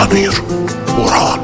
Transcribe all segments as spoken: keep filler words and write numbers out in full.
امیر برهان.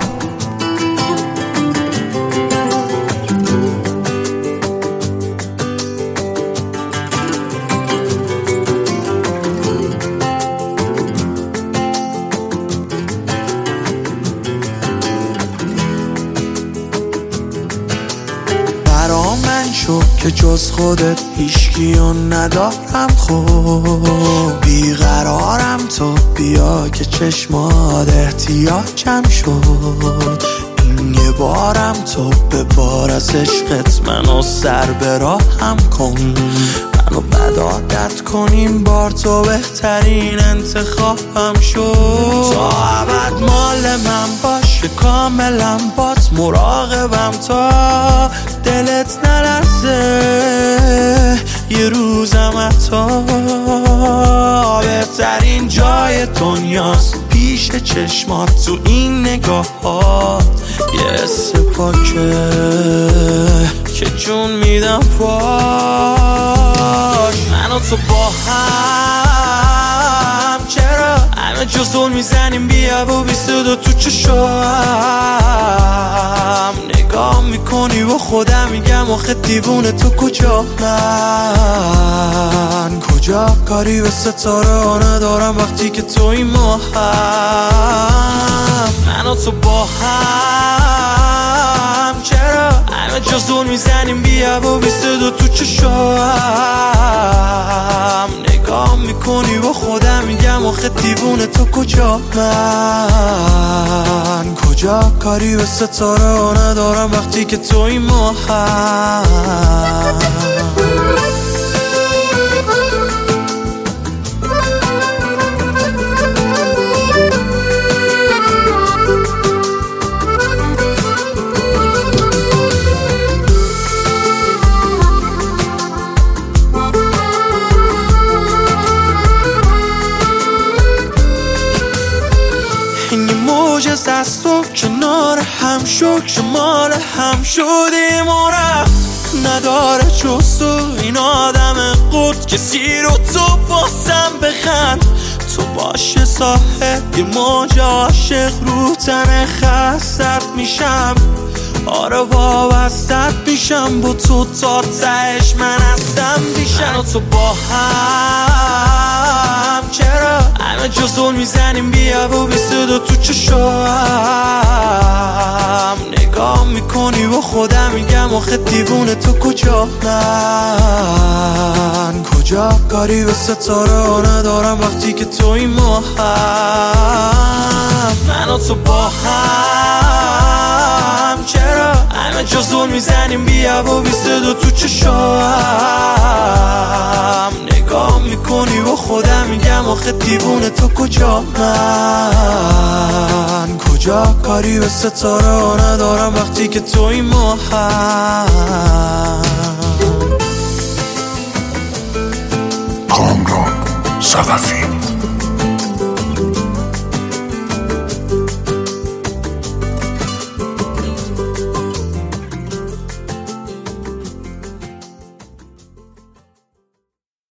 برا من شو که جز خودت هیچکیو ندارم، خب بیقرارم، تو بیا که چشمات احتیاجم شد. این یه بارم تو به بار از عشقت منو سر به راهم کن، منو بد عادت کنیم بار تو بهترین انتخابم شد. تا ابد مال من باشه کاملا بات مراقبم تا دلت نلرزه یه روزم حتی. بهترین جای دنیاست پیش چشمات، تو این نگاهات یه حس پاکه که جون میدم پاش. من و تو با هم چرا همه جز دل میزنیم، بیا و بی صدا تو چشام نگاه میکنی و خودم میگم آخه دیوونه تو کجا، من کجا؟ کاری به ستاره ندارم وقتی که توی ما هم. من و تو با هم چرا همه جز دل میزنیم، بیا و بی صدا تو چشام نگاه میکنی و خودم میگم آخه دیوونه تو کجا، من کجا؟ کاری به ستاره ندارم وقتی که توی ما هم. این موجز از تو کنار هم شد، شمال هم شدیم و رفت نداره جز تو این آدم قرد کسی رو تو باسم بخند. تو باشه صاحب یه موج عاشق رو تن خستت میشم، آره وابستت میشم با تو تا تهش من هستم بیشم. من و تو با هم چرا همه جز دل میزنیم، بیا و بی صدا تو چشام نگاه میکنی و خودم میگم آخه دیوونه تو کجا، من کجا؟ کاری به ستاره ندارم وقتی که توی ما هم. من و تو با هم چرا همه جز دل میزنیم، بیا و بی صدا تو چشام نگاه میکنی و خودم میگم آخه دیوونه تو کجا، من کجا؟ کاری به ستاره ندارم وقتی که توی ما هم. کامران صدفی.